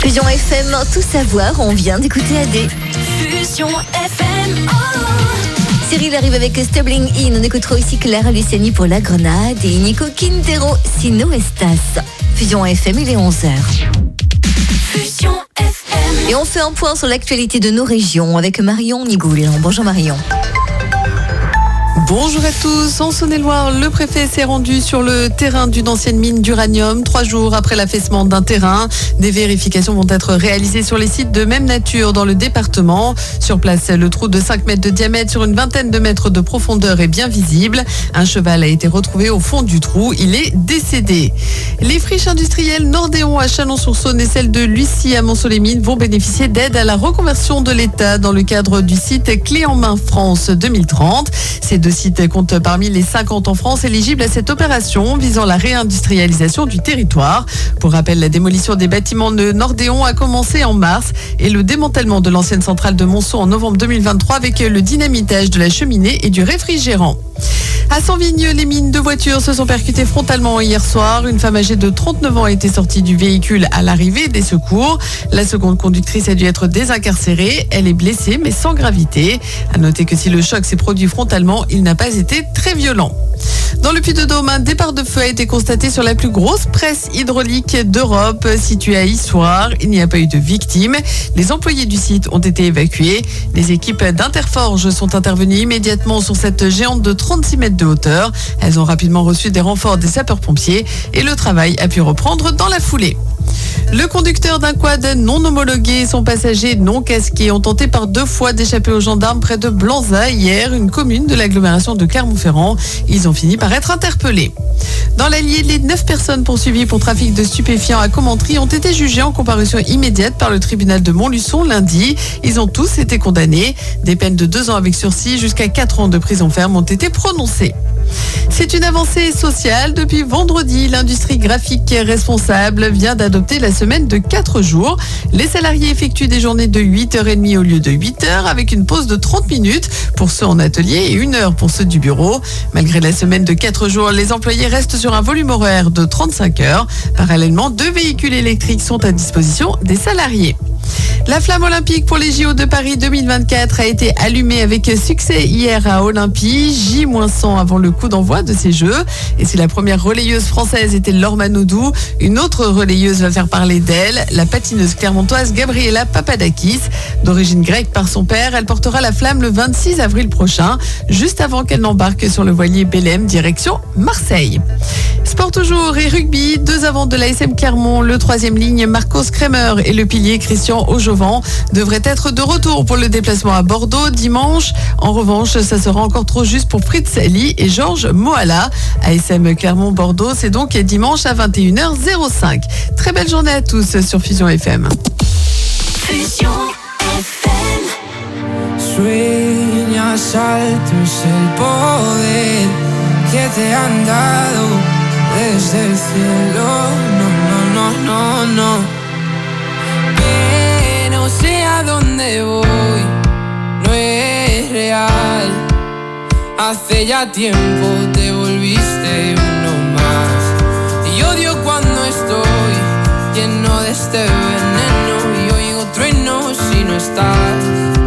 Fusion FM, tout savoir, on vient d'écouter AD. Fusion FM. Cyril arrive avec Stumbling In. On écoutera aussi Clara Luciani pour La Grenade et Nico Quintero, Sino Estas. Fusion FM, il est 11h. Fusion FM. Et on fait un point sur l'actualité de nos régions avec Marion Nigoul. Bonjour Marion. Bonjour à tous. En Saône-et-Loire, le préfet s'est rendu sur le terrain d'une ancienne mine d'uranium. 3 jours après l'affaissement d'un terrain, des vérifications vont être réalisées sur les sites de même nature dans le département. Sur place, le trou de 5 mètres de diamètre sur une vingtaine de mètres de profondeur est bien visible. Un cheval a été retrouvé au fond du trou. Il est décédé. Les friches industrielles Nordéon à Chalon-sur-Saône et celles de Lucie à Montceau-les-Mines vont bénéficier d'aide à la reconversion de l'État dans le cadre du site Clé en main France 2030. Ces deux sites comptent parmi les 50 en France éligibles à cette opération visant la réindustrialisation du territoire. Pour rappel, la démolition des bâtiments de Nordéon a commencé en mars et le démantèlement de l'ancienne centrale de Monceau en novembre 2023 avec le dynamitage de la cheminée et du réfrigérant. À Saint-Vigne, les mines de voitures se sont percutées frontalement hier soir. Une femme âgée de 39 ans a été sortie du véhicule à l'arrivée des secours. La seconde conductrice a dû être désincarcérée. Elle est blessée mais sans gravité. À noter que si le choc s'est produit frontalement, il n'a pas été très violent. Dans le Puy-de-Dôme, un départ de feu a été constaté sur la plus grosse presse hydraulique d'Europe, située à Issoire. Il n'y a pas eu de victimes. Les employés du site ont été évacués. Les équipes d'Interforge sont intervenues immédiatement sur cette géante de 36 mètres de hauteur. Elles ont rapidement reçu des renforts des sapeurs-pompiers et le travail a pu reprendre dans la foulée. Le conducteur d'un quad non homologué et son passager non casqué ont tenté par 2 fois d'échapper aux gendarmes près de Blanza hier, une commune de l'agglomération de Clermont-Ferrand. Ils ont fini par être interpellés. Dans l'Allier, les 9 personnes poursuivies pour trafic de stupéfiants à Commentry ont été jugées en comparution immédiate par le tribunal de Montluçon lundi. Ils ont tous été condamnés. Des peines de 2 ans avec sursis jusqu'à 4 ans de prison ferme ont été prononcées. C'est une avancée sociale. Depuis vendredi, l'industrie graphique responsable vient d'adopter la semaine de 4 jours. Les salariés effectuent des journées de 8h30 au lieu de 8h avec une pause de 30 minutes pour ceux en atelier et 1 heure pour ceux du bureau. Malgré la semaine de 4 jours, les employés restent sur un volume horaire de 35 heures. Parallèlement, 2 véhicules électriques sont à disposition des salariés. La flamme olympique pour les JO de Paris 2024 a été allumée avec succès hier à Olympie, J-100 avant le coup d'envoi de ces Jeux. Et si la première relayeuse française était Laure Manodou, une autre relayeuse va faire parler d'elle, la patineuse clermontoise Gabriela Papadakis. D'origine grecque par son père, elle portera la flamme le 26 avril prochain, juste avant qu'elle n'embarque sur le voilier Belém, direction Marseille. Sport toujours et rugby, 2 avants de l'ASM Clermont, le 3e ligne Marcos Kremer et le pilier Christian Aujovan devraient être de retour pour le déplacement à Bordeaux dimanche. En revanche, ça sera encore trop juste pour Fritz Lee et Georges Moala. ASM Clermont-Bordeaux, c'est donc dimanche à 21h05. Très belle journée à tous sur Fusion FM. Fusion FM. Sueñas alto es el poder que te han dado desde el cielo. No. Que no sé a dónde voy, no es real. Hace ya tiempo te volviste uno más. Y odio cuando estoy lleno de este veneno y oigo truenos si no estás.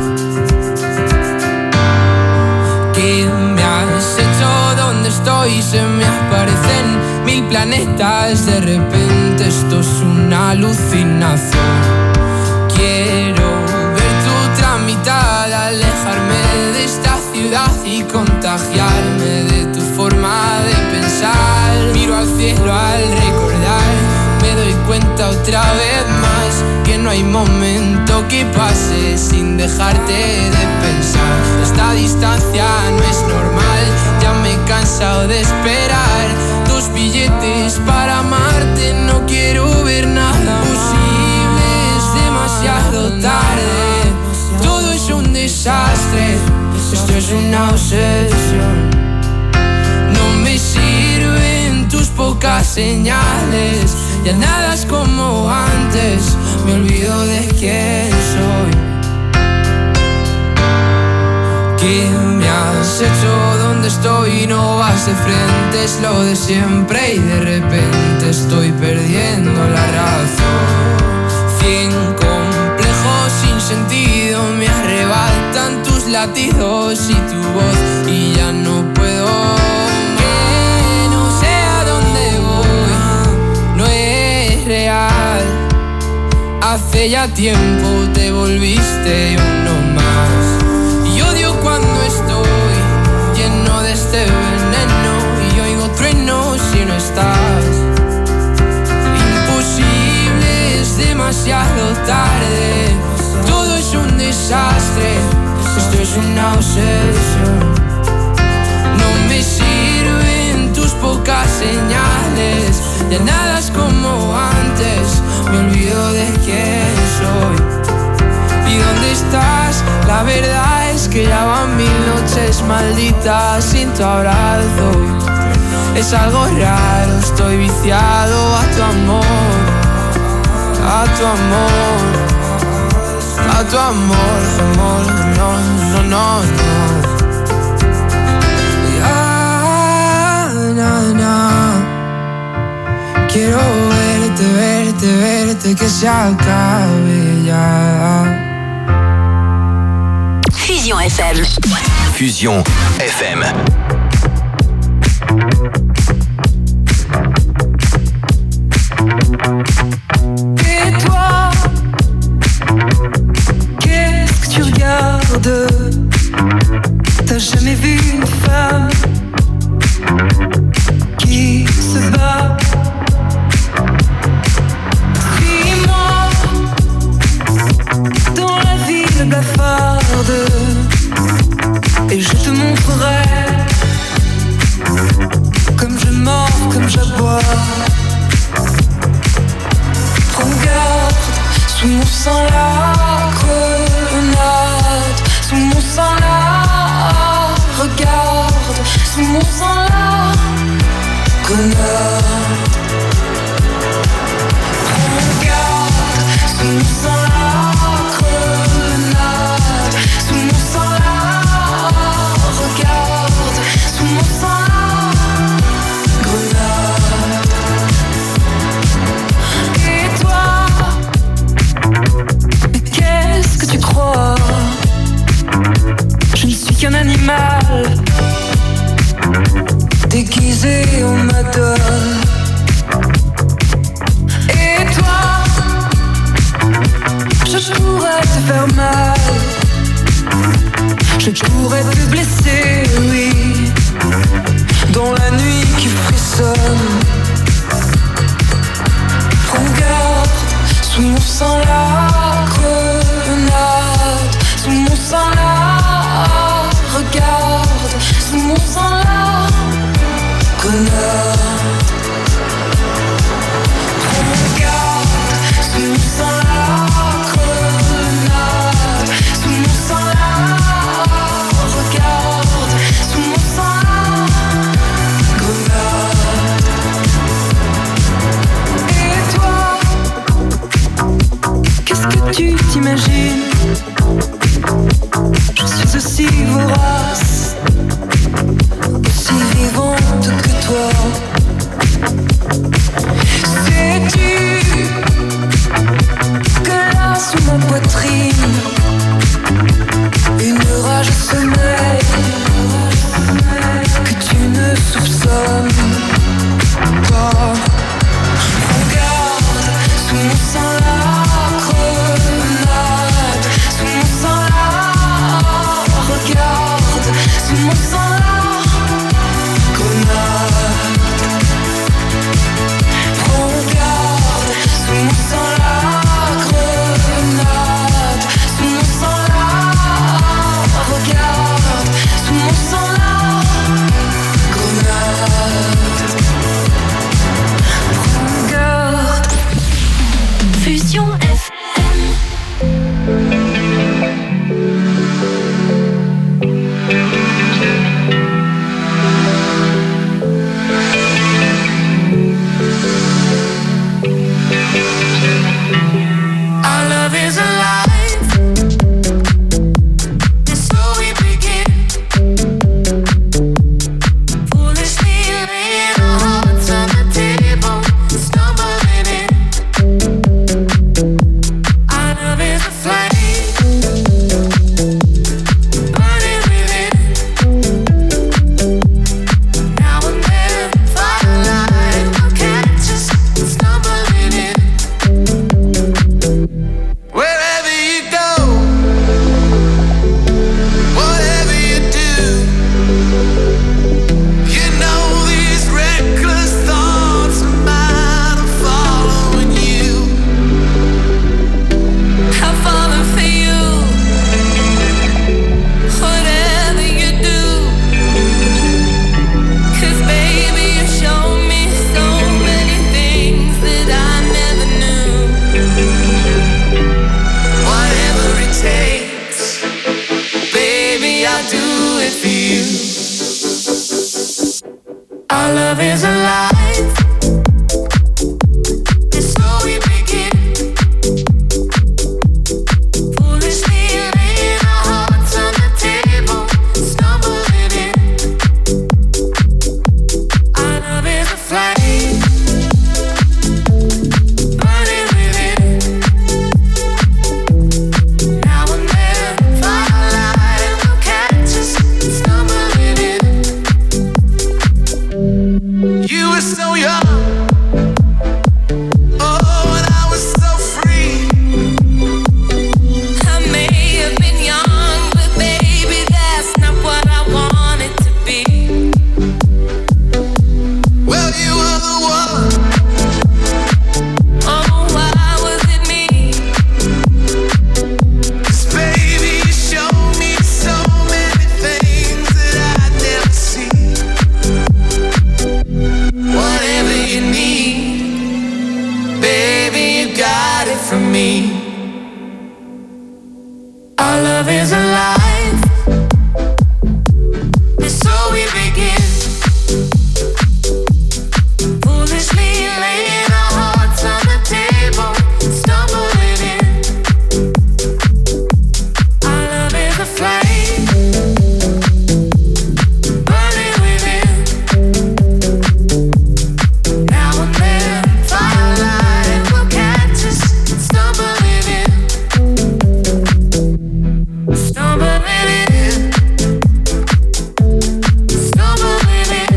¿Qué me has hecho? ¿Dónde estoy? Se me aparecen 1000 planetas. De repente esto es una alucinación. Quiero ver tu tramitada, alejarme de esta ciudad y contagiarme de tu forma de pensar. Miro al cielo al recordar, me doy cuenta otra vez más que no hay momento que pase sin dejarte de pensar. Esta distancia no es normal, ya me he cansado de esperar. 2 billetes para amarte, no quiero ver nada posible, es demasiado tarde. Todo es un desastre, esto es una obsesión. No me sirven tus pocas señales, ya nada es como antes, me olvido de quién soy. ¿Qué me has hecho? ¿Dónde estoy? No vas de frente, es lo de siempre y de repente estoy perdiendo la razón. 100 sentido, me arrebatan tus latidos y tu voz y ya no puedo. Que no sé a dónde voy, no es real. Hace ya tiempo te volviste uno más. Y odio cuando estoy lleno de este veneno y oigo truenos si no estás. Imposible, es demasiado tarde. Todo es un desastre, esto es una obsesión. No me sirven tus pocas señales, ya nada es como antes, me olvido de quién soy. ¿Y dónde estás? La verdad es que ya van 1000 noches malditas sin tu abrazo. Es algo raro, estoy viciado a tu amor, a tu amor, a tu amor, amor, no, no, no, no. Na, na. Quiero verte, verte, verte, que se acabe ya. Fusion FM. Fusion FM. Et toi, qu'est-ce que tu regardes? T'as jamais vu une femme qui se bat? Suis-moi dans la ville blafarde et je te montrerai comme je mords, comme j'aboie. Prends garde, sous mon sang la grenade, sous mon sang la regarde, sous mon sang la grenade. Prends garde, sous mon sang la grenade, sous mon sang la regarde, sous mon sang la grenade. Et toi, mais qu'est-ce que tu crois? Je ne suis qu'un animal déguisé en madone. Et toi, je pourrais te faire mal, je pourrais te blesser, oui, dans la nuit qui frissonne. Prends garde, sous mon sang la grenade, sous mon sang la regarde, sous mon sang la grenade. Prends garde, sous mon sang la grenade, sous mon sang la regarde, sous mon sang la grenade. Et toi, qu'est-ce que tu t'imagines? Je suis aussi vorace, aussi vivante que toi. Sais-tu que là sous ma poitrine, une rage sommeille que tu ne soupçonnes pas? Prends garde, sous mon sang la grenade, sous mon sang la regarde, sous mon sang la grenade. Prends garde, sous mon sang la grenade, sous mon sang la regarde, sous mon sang la grenade. Prends garde. Fusion FM. Our love is alive, and so we begin. Foolishly laying our hearts on the table, stumbling in. me. Our love is alive, and so we begin. Foolishly laying our hearts on the table, stumbling in. Our love is a flame, burning within. Now and then, firelight will catch us, stumbling in. Stumbling in. Stumbling in.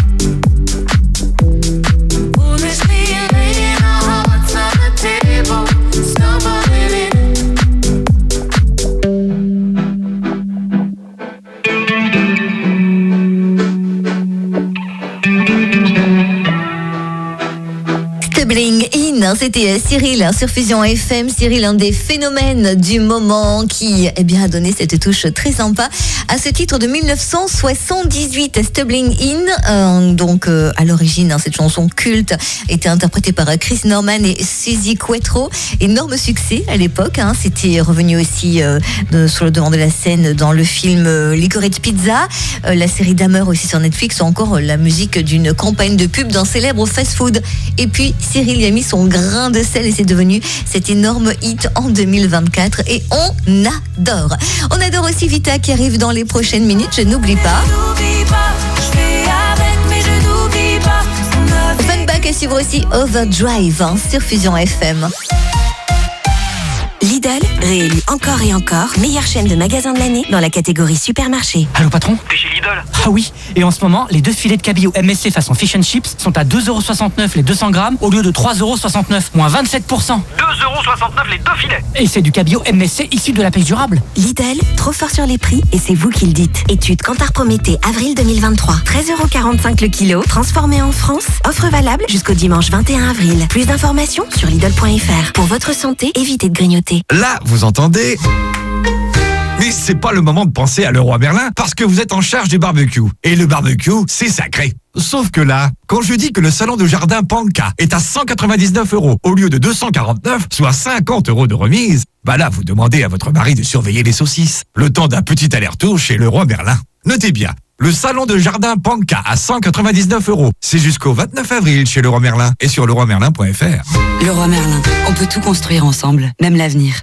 Foolishly laying our hearts on the table, stumbling in. Stumbling In, c'était Cyril sur Fusion FM. Cyril, un des phénomènes du moment qui a donné cette touche très sympa à ce titre de 1978, Stumbling In. À l'origine, cette chanson culte était interprétée par Chris Norman et Suzy Quatro. Énorme succès à l'époque. C'était revenu aussi sur le devant de la scène dans le film Licorice Pizza, la série Dahmer aussi sur Netflix, ou encore la musique d'une campagne de pub d'un célèbre fast-food. Et puis Cyril y a mis son grain de sel et c'est devenu cet énorme hit en 2024 et on adore. On adore aussi Vita qui arrive dans les prochaines minutes, je n'oublie pas. Funback à suivre aussi Overdrive sur Fusion FM. Lidl, réélu encore et encore meilleure chaîne de magasins de l'année dans la catégorie supermarché. Allô patron ? T'es chez Lidl ? Ah oui, et en ce moment, les 2 filets de cabillaud MSC façon fish and chips sont à 2,69€ les 200 grammes au lieu de 3,69€, moins 27%. 2,69€ les 2 filets. Et c'est du cabillaud MSC issu de la pêche durable. Lidl, trop fort sur les prix et c'est vous qui le dites. Étude Kantar Prométhée, avril 2023. 13,45€ le kilo, transformé en France. Offre valable jusqu'au dimanche 21 avril. Plus d'informations sur Lidl.fr. Pour votre santé, évitez de grignoter. Là, vous entendez ? Mais c'est pas le moment de penser à Leroy Merlin parce que vous êtes en charge du barbecue. Et le barbecue, c'est sacré. Sauf que là, quand je dis que le salon de jardin Panka est à 199€ au lieu de 249, soit 50€ de remise, bah là, vous demandez à votre mari de surveiller les saucisses. Le temps d'un petit aller-retour chez Leroy Merlin. Notez bien, le salon de jardin Panka à 199€. C'est jusqu'au 29 avril chez Leroy Merlin et sur leroymerlin.fr. Leroy Merlin, on peut tout construire ensemble, même l'avenir.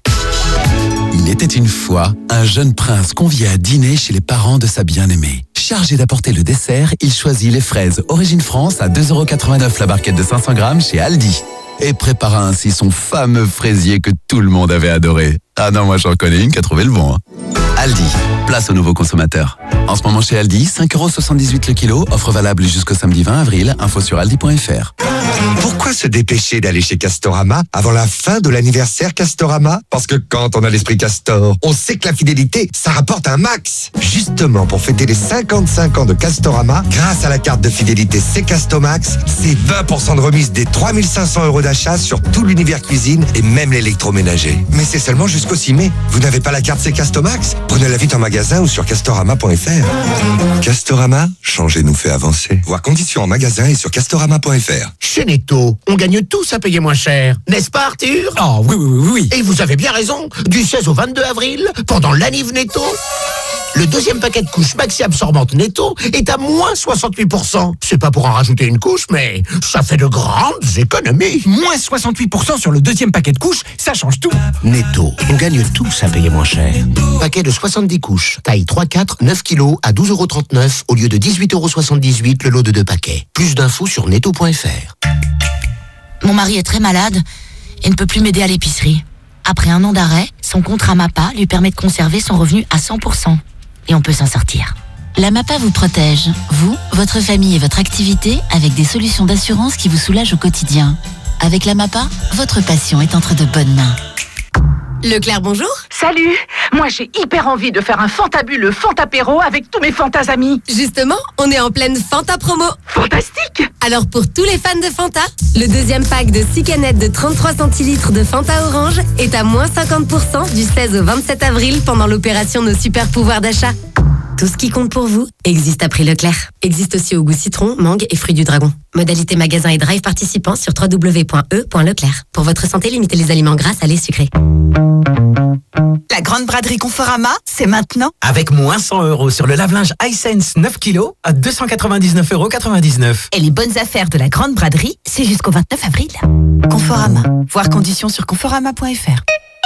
Il était une fois un jeune prince convié à dîner chez les parents de sa bien-aimée. Chargé d'apporter le dessert, il choisit les fraises Origine France à 2,89€ la barquette de 500 grammes chez Aldi. Et prépara ainsi son fameux fraisier que tout le monde avait adoré. Ah non, moi j'en connais une qui a trouvé le bon. Aldi, place aux nouveaux consommateurs. En ce moment chez Aldi, 5,78€ le kilo, offre valable jusqu'au samedi 20 avril, info sur aldi.fr. Pourquoi se dépêcher d'aller chez Castorama avant la fin de l'anniversaire Castorama ? Parce que quand on a l'esprit Castor, on sait que la fidélité, ça rapporte un max. Justement, pour fêter les 55 ans de Castorama, grâce à la carte de fidélité C-Castomax, c'est 20% de remise des 3500€ d'achat sur tout l'univers cuisine et même l'électroménager. Mais c'est seulement jusqu'au 6 mai. Vous n'avez pas la carte C-Castomax ? Prenez-la vite en magasin ou sur castorama.fr. Castorama, changer nous fait avancer. Voir conditions en magasin et sur castorama.fr. Chez Netto, on gagne tous à payer moins cher. N'est-ce pas, Arthur ? Oh oui. Et vous avez bien raison. Du 16 au 22 avril, pendant l'anniv Netto, le deuxième paquet de couches maxi absorbantes Netto est à moins 68%. C'est pas pour en rajouter une couche, mais ça fait de grandes économies. Moins 68% sur le deuxième paquet de couches, ça change tout. Netto, on gagne tous à payer moins cher. Paquet de 70 couches, taille 3-4, 9 kg à 12,39€ au lieu de 18,78€ le lot de 2 paquets. Plus d'infos sur netto.fr. Mon mari est très malade et ne peut plus m'aider à l'épicerie. Après 1 an d'arrêt, son contrat MAPA lui permet de conserver son revenu à 100%. Et on peut s'en sortir. La MAPA vous protège, vous, votre famille et votre activité avec des solutions d'assurance qui vous soulagent au quotidien. Avec la MAPA, votre passion est entre de bonnes mains. Leclerc, bonjour. Salut. Moi, j'ai hyper envie de faire un fantabuleux Fantapéro avec tous mes Fantas amis. Justement, on est en pleine Fanta promo. Fantastique. Alors, pour tous les fans de Fanta, le deuxième pack de 6 canettes de 33 centilitres de Fanta Orange est à moins 50% du 16 au 27 avril pendant l'opération Nos super pouvoirs d'achat. Tout ce qui compte pour vous existe à prix Leclerc. Existe aussi au goût citron, mangue et fruits du dragon. Modalité magasin et drive participants sur www.e.leclerc. Pour votre santé, limitez les aliments gras, salés, sucrés. La grande braderie Conforama, c'est maintenant. Avec moins 100 € sur le lave-linge Hisense 9 kg à 299,99 €. Et les bonnes affaires de la grande braderie, c'est jusqu'au 29 avril. Conforama. Voir conditions sur conforama.fr.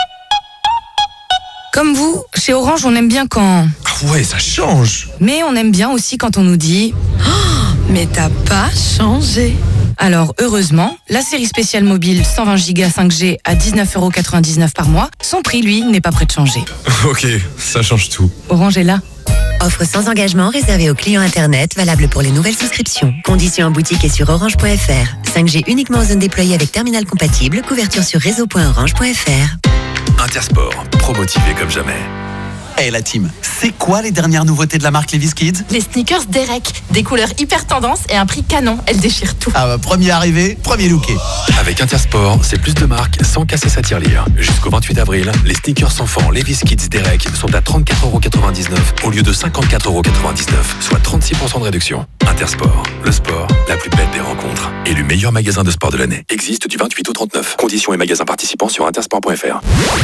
Comme vous, chez Orange, on aime bien quand... Ah ouais, ça change. Mais on aime bien aussi quand on nous dit oh, mais t'as pas changé. Alors, heureusement, la série spéciale mobile 120 Go 5G à 19,99 € par mois, son prix, lui, n'est pas prêt de changer. Ok, ça change tout. Orange est là. Offre sans engagement réservée aux clients Internet, valable pour les nouvelles souscriptions. Conditions en boutique et sur orange.fr. 5G uniquement aux zones déployées avec terminal compatible. Couverture sur réseau.orange.fr. Intersport, promotivé comme jamais. Hey la team, c'est quoi les dernières nouveautés de la marque Levi's Kids? Les sneakers Derek, des couleurs hyper tendance et un prix canon. Elles déchirent tout. Ah bah premier arrivé, premier looké. Avec Intersport, c'est plus de marques sans casser sa tirelire. Jusqu'au 28 avril, les sneakers enfants Levi's Kids Derek sont à 34,99 € au lieu de 54,99 €, soit 36% de réduction. Intersport, le sport, la plus belle des rencontres. Élu meilleur magasin de sport de l'année. Existe du 28 au 39. Conditions et magasins participants sur intersport.fr.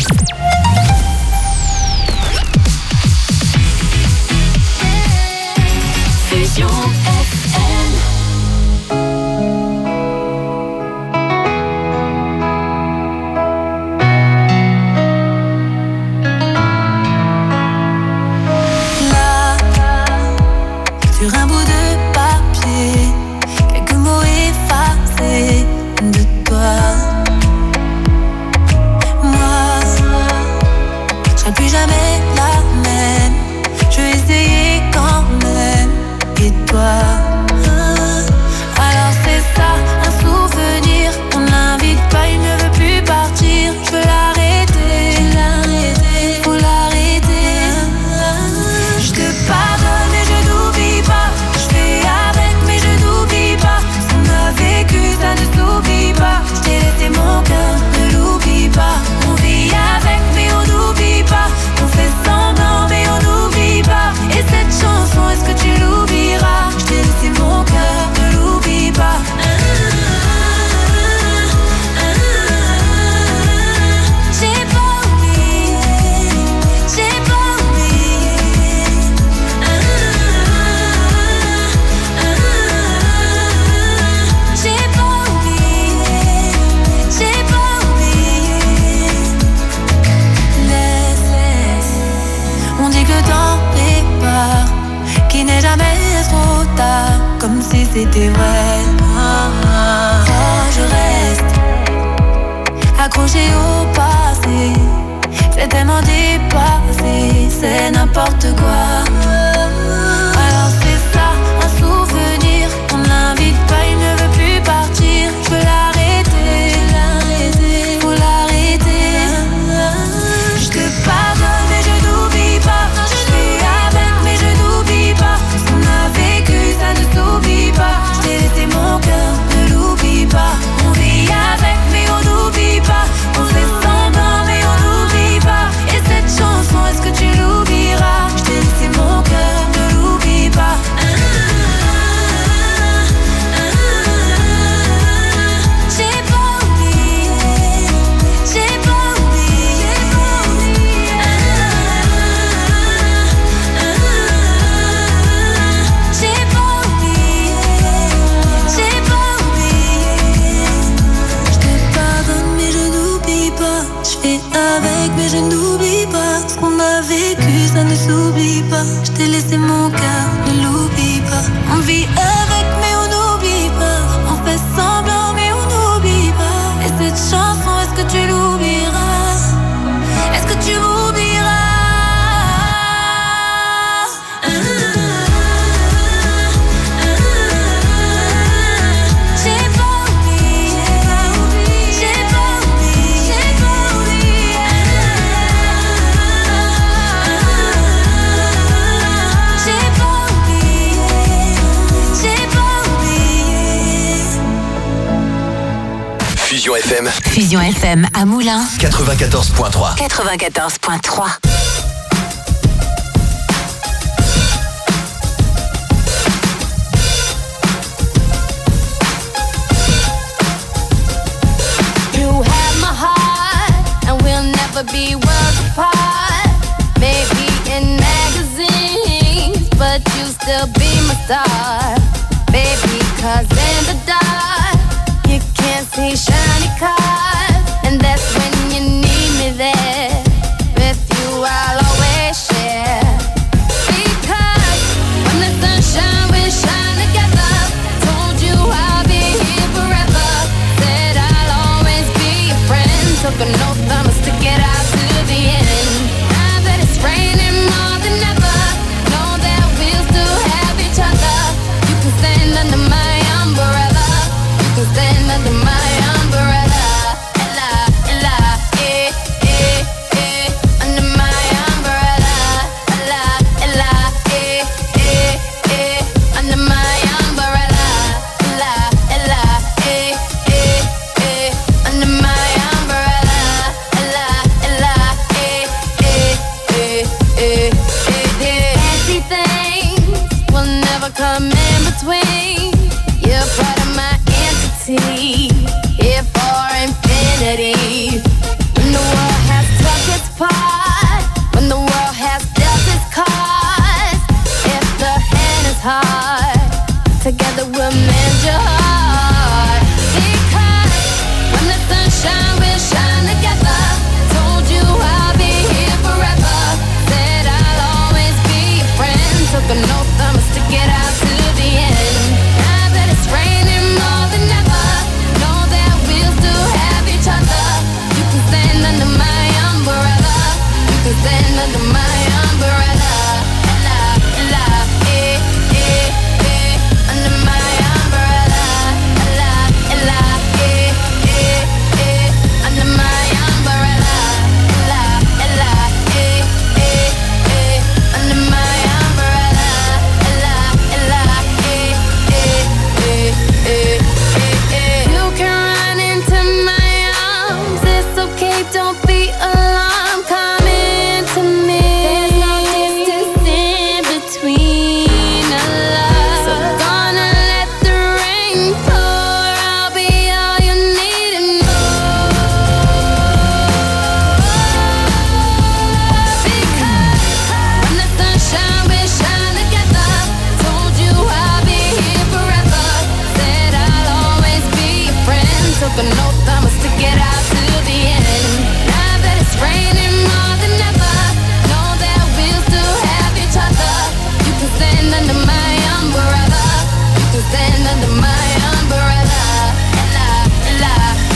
Fusion FM. Là, sur un bout de papier, quelques mots effacés de toi. Moi, je serai plus jamais la même. Je vais essayer quand même. Et toi, alors c'est ça, un souvenir. On l'invite pas, il ne veut plus partir. Je veux l'arrêter, faut l'arrêter. Je te pardonne mais je n'oublie pas. Je fais avec mais je n'oublie pas. Ce qu'on a vécu, ça ne s'oublie pas. Je t'ai laissé mon cœur, ne l'oublie pas. On vit avec mais on n'oublie pas. On fait semblant mais on n'oublie pas. Et cette chanson, est-ce que tu l'oublieras? Je t'ai laissé mon cœur, ne l'oublie pas. J'ai pas oublié, j'ai pas oublié. J'ai pas oublié, j'ai pas oublié. Laisse, on dit que le temps répare, qu'il n'est jamais trop tard, comme si c'était vrai. Oh, je reste accroché au passé, c'est tellement dépassé, c'est n'importe quoi. Alors c'est ça, un souvenir, on l'invite pas, il ne veut plus partir. Je veux l'arrêter, faut l'arrêter. Je te pardonne mais je n'oublie pas. Je fais avec mais je n'oublie pas. Ce qu'on a vécu, ça ne s'oublie pas. Je t'ai laissé mon cœur, ne l'oublie pas. On vit avec mais on n'oublie pas. On fait semblant mais on n'oublie pas. Et cette chanson, est-ce que tu l'oublieras? Je t'ai laissé mon cœur, ne l'oublie pas. J'ai pas oublié, j'ai pas oublié. J'ai pas oublié, j'ai pas oublié. Je te pardonne mais je n'oublie pas. Je fais avec mais je n'oublie pas. Ce qu'on a vécu ça ne s'oublie pas. Je t'ai laissé mon cœur, ne l'oublie pas. On vit avec mais on n'oublie pas. On fait semblant mais on n'oublie pas. Et cette chanson, est-ce que tu l'oublieras? Est-ce que tu m'oublieras? J'ai pas oublié, j'ai pas oublié, j'ai pas oublié. J'ai pas oublié, j'ai pas oublié. Fusion FM Fusion FM à Moulins. 94.3. 94.3. never be worlds apart. Maybe in magazines, but you still be my star. Baby, 'cause in the dark you can't see shiny cars, and that's when you need me there. With you I'll always share. Because when the sunshine will shine together, told you I'll be here forever. Said I'll always be your friend. Took an oath, I'ma stick it out to the end. Now that it's raining more than ever, know that we'll still have each other. You can stand under my umbrella. You can stand under my umbrella. Ella, Ella, under my umbrella. Ella, Ella, under my umbrella. Ella, Ella, under my umbrella. Ella, Ella, fancy things will never come in between. You're part of my entity, here for infinity. When the world has took its part, when the world has dealt its cards, if the hand is hard, together we'll mend your heart. Because when the sunshine will shine together, told you I'll be here forever. Said I'll always be your friend. Took an oath, I'ma stick it out to the end. Now that it's raining more than ever, know that we'll still have each other. You can stand under my umbrella. You can stand under my umbrella. Ella, Ella, under my umbrella. Ella, Ella, under my umbrella. Ella, Ella, under my umbrella. Ella, Ella, you can run into my arms. It's okay, don't be alarmed. Come into me. There's no distance in between our love. So gonna let the rain pour. I'll be all you need and more. Because when the sunshine will shine together, told you I'll be here forever. Said I'll always be your friend. Took an oath, I'ma stick it out to the end. Now that it's raining more than ever, know that we'll still have each other. You can stand under my umbrella. You can stand under my umbrella. Ella, Ella,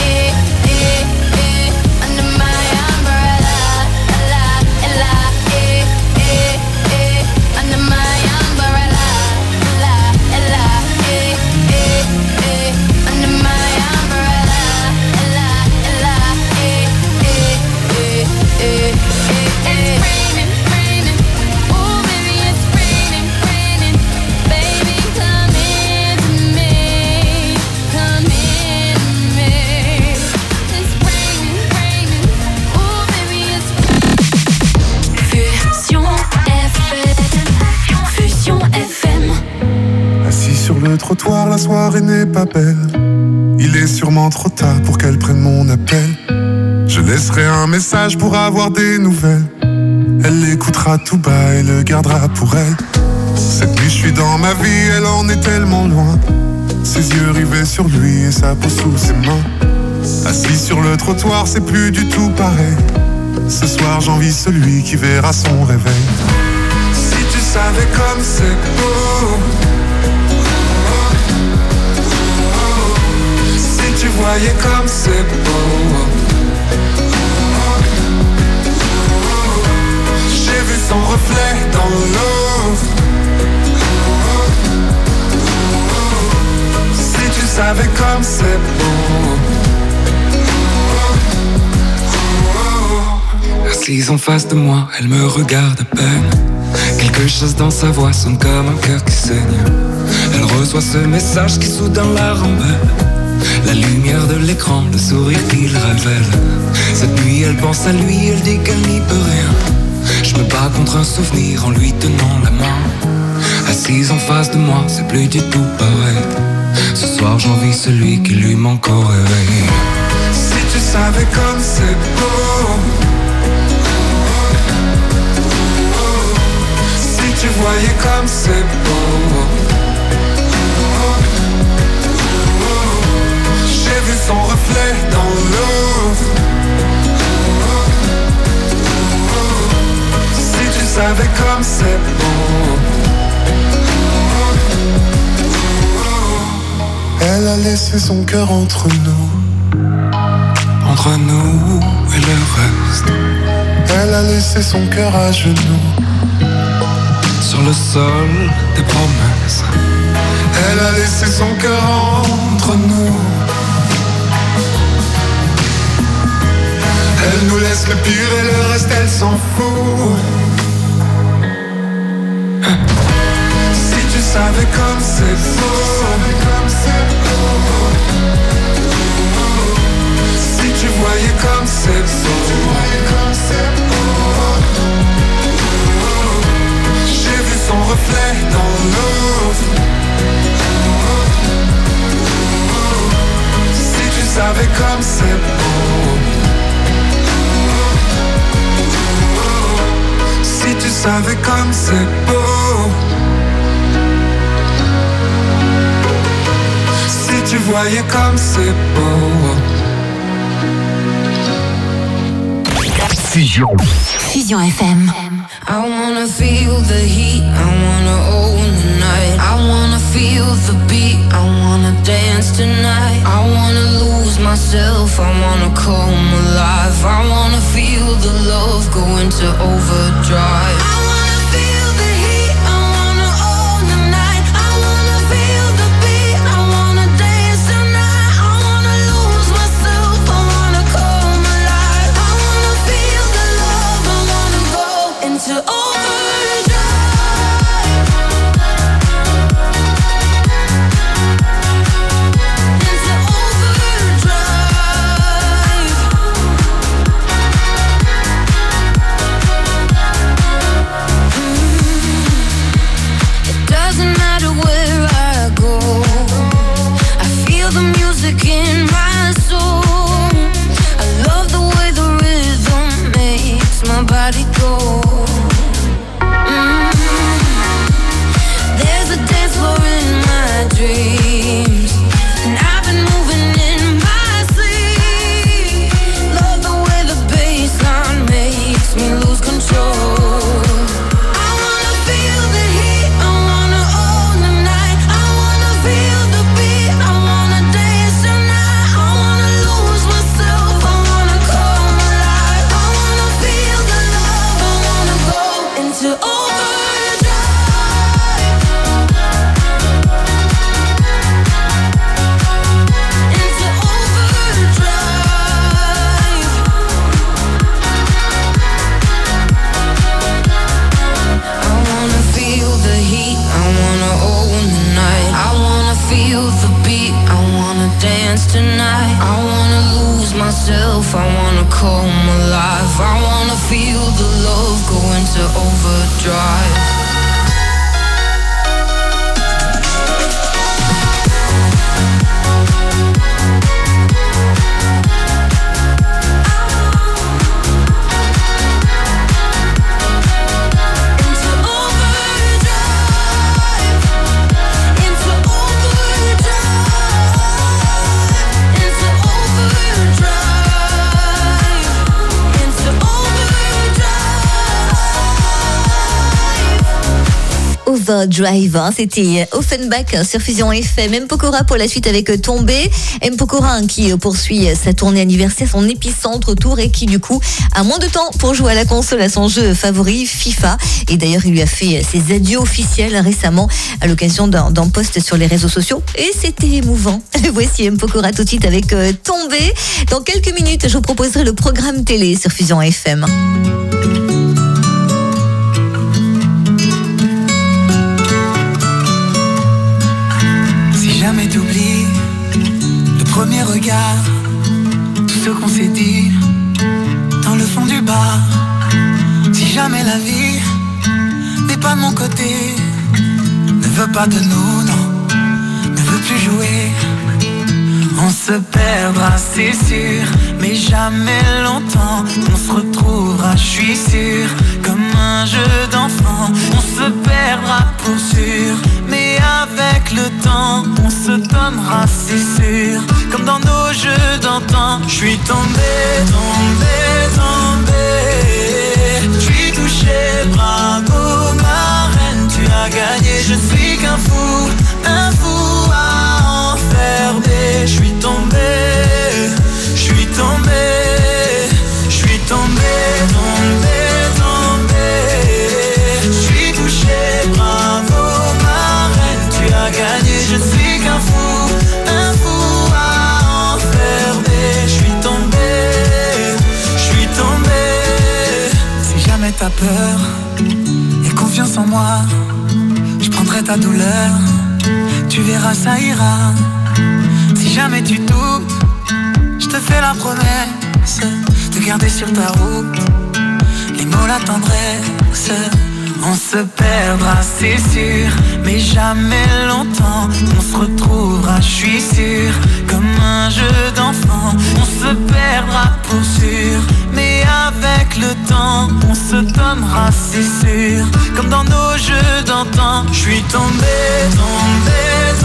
under my umbrella. Ella, Ella, under my umbrella. Ella, Ella, under my umbrella. Ella, Ella, it's raining, raining. Oh, baby, it's raining, raining. Baby, come into me. Come into me. It's raining, raining. Oh, baby, it's Fusion FM. Fusion FM. Assis sur le trottoir, la soirée n'est pas belle. Il est sûrement trop tard pour qu'elle prenne mon appel. Je laisserai un message pour avoir des nouvelles. Elle l'écoutera tout bas et le gardera pour elle. Cette nuit je suis dans ma vie, elle en est tellement loin. Ses yeux rivés sur lui et sa peau sous ses mains. Assis sur le trottoir, c'est plus du tout pareil. Ce soir j'envie celui qui verra son réveil. Si tu savais comme c'est beau, si tu voyais comme c'est beau. J'ai vu son reflet dans l'eau. Si tu savais comme c'est beau. Assise en face de moi, elle me regarde à peine. Quelque chose dans sa voix sonne comme un cœur qui saigne. Elle reçoit ce message qui soudain la rend belle. La lumière de l'écran, le sourire qu'il révèle. Cette nuit elle pense à lui, elle dit qu'elle n'y peut rien. Je me bats contre un souvenir en lui tenant la main. Assise en face de moi, c'est plus du tout pareil. Ce soir j'envie celui qui lui manque au réveil. Si tu savais comme c'est beau. comme c'est beau. J'ai vu son reflet dans l'eau. Si tu savais comme c'est beau. Elle a laissé son cœur entre nous. Entre nous et le reste. Elle a laissé son cœur à genoux. Sur le sol des promesses. Elle a laissé son cœur entre nous. Elle nous laisse le pire et le reste elle s'en fout. Si tu savais comme c'est beau. Si tu voyais comme c'est beau. J'ai vu son reflet dans l'eau. Si tu savais comme c'est beau. Si tu savais comme c'est beau. Si tu voyais comme c'est beau. Fusion. Fusion FM. I wanna feel the heat, I wanna own the night. I wanna feel the beat, I wanna dance tonight. I wanna lose myself, I wanna come alive. I wanna feel the love go into overdrive. I wanna feel the heat, I wanna own the night. I wanna feel the beat, I wanna dance tonight. I wanna lose myself, I wanna come alive. I wanna feel the love, I wanna go into overdrive. In my soul, I love the way the rhythm makes my body go. There's a dance floor in my dreams, and I've been moving in my sleep. Love the way the bassline makes me lose control. Tonight, I wanna lose myself, I wanna come alive. I wanna feel the love go into overdrive. Overdrive, hein, c'était Offenbach sur Fusion FM. M. Pokora pour la suite avec Tombé. M. Pokora qui poursuit sa tournée anniversaire, son épicentre tour, et qui du coup a moins de temps pour jouer à la console à son jeu favori FIFA. Et d'ailleurs il lui a fait ses adieux officiels récemment à l'occasion d'un post sur les réseaux sociaux, et c'était émouvant. Voici M. Pokora tout de suite avec Tombé. Dans quelques minutes je vous proposerai le programme télé sur Fusion FM. Jamais t'oublies le premier regard, tout ce qu'on s'est dit dans le fond du bar. Si jamais la vie n'est pas de mon côté, ne veut pas de nous, non, ne veut plus jouer, on se perdra, c'est sûr, mais jamais longtemps. On se retrouvera, je suis sûr, comme un jeu d'enfant. On se perdra pour pour sûr. Mais avec le temps, on se donnera, c'est sûr. Comme dans nos jeux d'antan. J'suis tombé, tombé, tombé. J'suis touché, bravo ma reine, tu as gagné. Je suis qu'un fou à enfermer. J'suis tombé, j'suis tombé, j'suis tombé, tombé, tombé. J'suis touché, bravo ma reine, tu as gagné. Je suis qu'un fou à enfermer. J'suis tombé, j'suis tombé. Si jamais t'as peur, aie confiance en moi. J'prendrai ta douleur, tu verras ça ira. Si jamais tu doutes, je te fais la promesse de garder sur ta route les mots, la tendresse. On se perdra, c'est sûr, mais jamais longtemps. On se retrouvera, je suis sûr, comme un jeu d'enfant. On se perdra pour sûr, mais avec le temps, on se donnera, c'est sûr, comme dans nos jeux d'antan. Je suis tombé, tombé,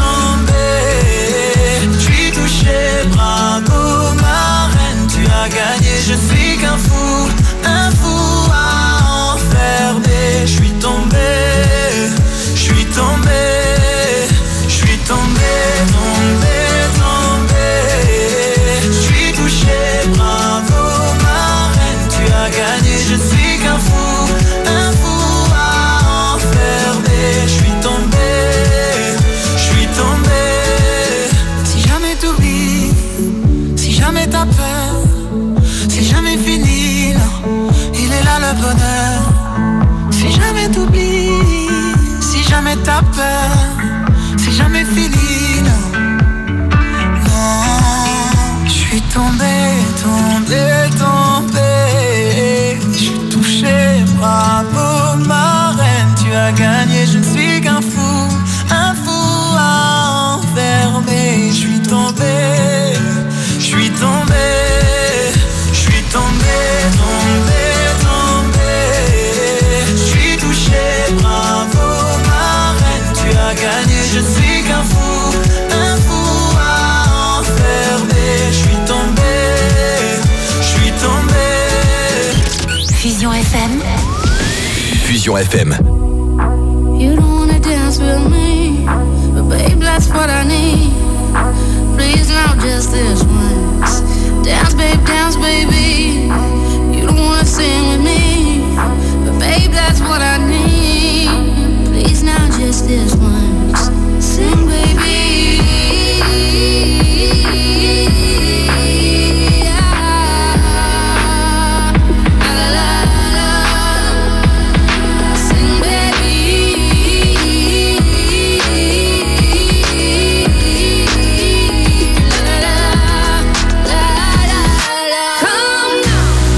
tombé. Je suis touché, bravo ma reine, tu as gagné. Je suis qu'un fou à enfermer. Je suis tombé, je suis tombé, je suis tombé, tombé, tombé. Je suis touché, bravo ma reine, tu as gagné. Je suis qu'un fou à enfermer. Je suis tombé, je suis tombé. Si jamais t'oublies, si jamais t'as peur, c'est jamais fini, non, il est là le bonheur. Si jamais t'oublies, si jamais t'as peur, c'est jamais fini, non, non. Je suis tombé, tombé, tombé. Je suis touché, bravo ma reine, tu as gagné. Je ne suis qu'un fou à enfermer. Je suis tombé, je suis tombé, je suis tombé, tombé, tombé. Je suis touché, bravo ma reine, tu as gagné. Je suis qu'un fou à enfermer. Je suis tombé, je suis tombé. Fusion FM. Fusion FM. You don't wanna dance with me, but babe, that's what I need. Please now, just this once. Dance, baby. You don't wanna sing with me, but babe, that's what I need. Please now, just this once. Sing, baby. Come now.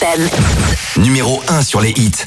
FM. Numéro 1 sur les hits.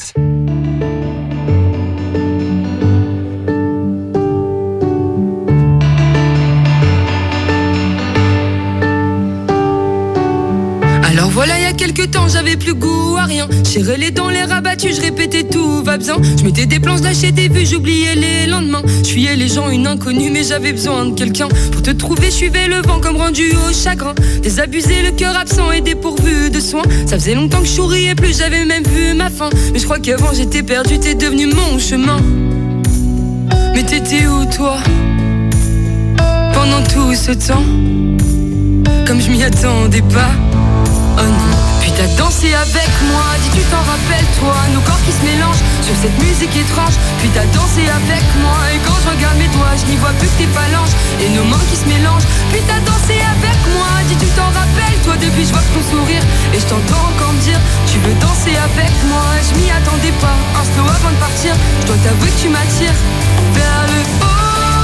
Alors voilà, il y a quelques temps, j'avais plus goût à rien. Serrais les dents, les rabattus, je répétais tout va bien. Je mettais des plans, je lâchais des vues, j'oubliais les lendemains. Je fuyais les gens, une inconnue, mais j'avais besoin de quelqu'un. Pour te trouver, je suivais le vent comme rendu au chagrin. Désabusé, le cœur absent et dépourvu de soins. Ça faisait longtemps que je souriais plus, j'avais même vu ma fin. Mais je crois qu'avant j'étais perdu, t'es devenu mon chemin. Mais t'étais où toi pendant tout ce temps? Comme je m'y attendais pas. Oh non, puis t'as dansé avec moi, dis tu t'en rappelles toi, nos corps qui se mélangent sur cette musique étrange. Puis t'as dansé avec moi, et quand je regarde mes doigts, je n'y vois plus que tes phalanges et nos mains qui se mélangent. Puis t'as dansé avec moi, dis tu t'en rappelles toi, depuis je vois ton sourire et je t'entends encore me dire tu veux danser avec moi. Je m'y attendais pas, un slow avant de partir, je dois t'avouer que tu m'attires vers le haut.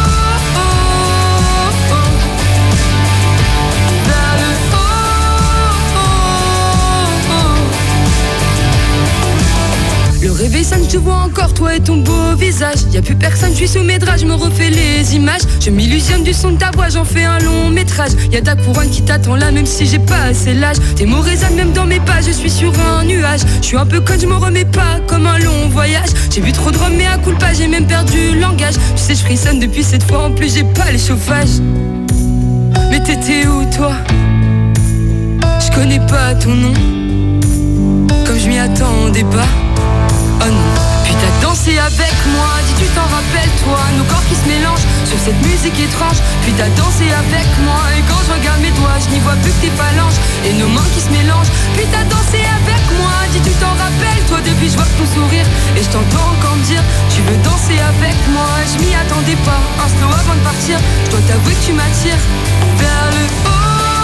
Le réveil sonne, je te vois encore, toi et ton beau visage. Y'a plus personne, je suis sous mes draps, je me refais les images. Je m'illusionne du son de ta voix, j'en fais un long métrage. Y'a ta couronne qui t'attend là, même si j'ai pas assez l'âge. Tes mots résonnent même dans mes pas, je suis sur un nuage. Je suis un peu conne, je me remets pas, comme un long voyage. J'ai bu trop de rhum, mais à coup pas, j'ai même perdu le langage. Tu sais, je frissonne depuis cette fois, en plus j'ai pas le chauffage. Mais t'étais où toi? Je connais pas ton nom, comme je m'y attendais pas. Oh non, puis t'as dansé avec moi, dis tu t'en rappelles toi, nos corps qui se mélangent sur cette musique étrange. Puis t'as dansé avec moi, et quand je regarde mes doigts, je n'y vois plus que tes phalanges et nos mains qui se mélangent. Puis t'as dansé avec moi, dis tu t'en rappelles toi, depuis je vois ton sourire et je t'entends encore me dire tu veux danser avec moi. Je m'y attendais pas, un slow avant de partir, je dois t'avouer que tu m'attires vers le haut.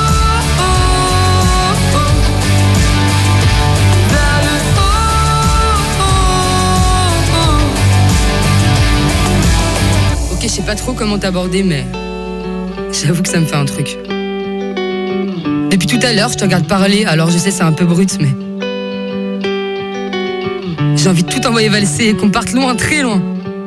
Je sais pas trop comment t'aborder, mais j'avoue que ça me fait un truc. Depuis tout à l'heure, je te regarde parler, alors je sais c'est un peu brut, mais j'ai envie de tout envoyer valser et qu'on parte loin, très loin.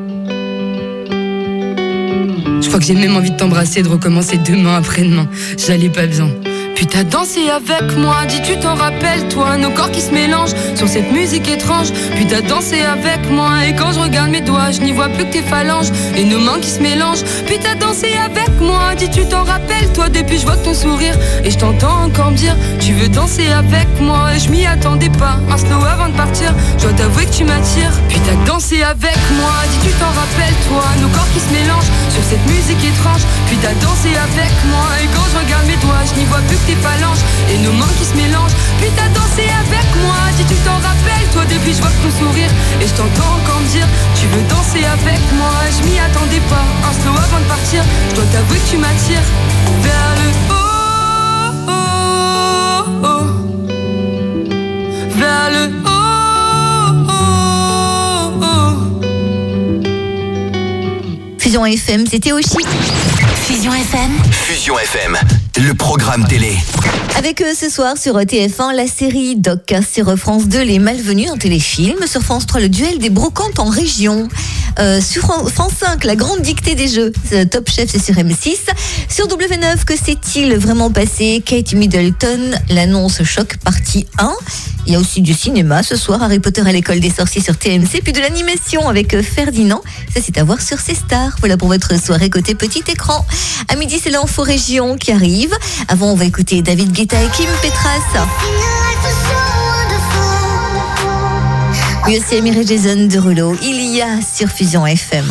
Je crois que j'ai même envie de t'embrasser et de recommencer demain après-demain. J'allais pas bien. Puis t'as dansé avec moi, dis tu t'en rappelles toi, nos corps qui se mélangent sur cette musique étrange. Puis t'as dansé avec moi, et quand je regarde mes doigts, je n'y vois plus que tes phalanges et nos mains qui se mélangent. Puis t'as dansé avec moi, dis tu t'en rappelles toi, depuis je vois ton sourire et je t'entends encore me dire tu veux danser avec moi. Et je m'y attendais pas, un slow avant de partir, je dois t'avouer que tu m'attires. Puis t'as dansé avec moi, dis tu t'en rappelles toi, nos corps qui se mélangent sur cette musique étrange. Puis t'as dansé avec moi, et quand je regarde mes doigts, je n'y vois plus que tes phalanges et nos mains qui se mélangent. Puis t'as dansé avec moi, dis tu t'en rappelles toi, depuis je vois ton sourire et je t'entends encore me dire tu veux danser avec moi. Je m'y attendais pas, un slow avant de partir, je dois t'avouer que tu m'attires vers le haut, vers le haut. Fusion FM, c'était Oshi. Fusion FM. Fusion FM, le programme télé. Avec ce soir sur TF1, la série Doc. Sur France 2, Les Malvenus, un téléfilm. Sur France 3, le duel des brocantes en région. Sur France 5, la grande dictée des jeux. Top Chef, c'est sur M6. Sur W9, que s'est-il vraiment passé? Kate Middleton, l'annonce choc partie 1. Il y a aussi du cinéma ce soir, Harry Potter à l'école des sorciers sur TMC, puis de l'animation avec Ferdinand. Ça, c'est à voir sur C Stars. Voilà pour votre soirée côté petit écran. À midi, c'est l'info région qui arrive. Avant, on va écouter David Guetta et Kim Petras. Oui, aussi Amir et Jason Derulo. Il y a sur Fusion FM.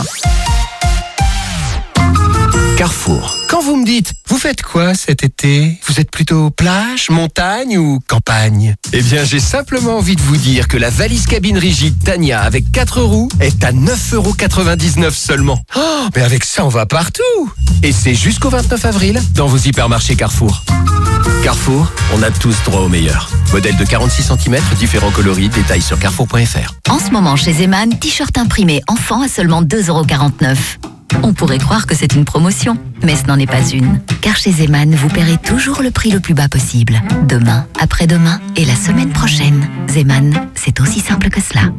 Carrefour. Quand vous me dites, vous faites quoi cet été? Vous êtes plutôt plage, montagne ou campagne? Eh bien, j'ai simplement envie de vous dire que la valise cabine rigide Tania avec 4 roues est à 9,99€ seulement. Oh, mais avec ça, on va partout! Et c'est jusqu'au 29 avril dans vos hypermarchés Carrefour. Carrefour, on a tous droit au meilleur. Modèle de 46 cm, différents coloris, détails sur carrefour.fr. En ce moment, chez Zeman, t-shirt imprimé enfant à seulement 2,49€. On pourrait croire que c'est une promotion, mais ce n'en est pas une. Car chez Zeman, vous paierez toujours le prix le plus bas possible. Demain, après-demain et la semaine prochaine. Zeman, c'est aussi simple que cela.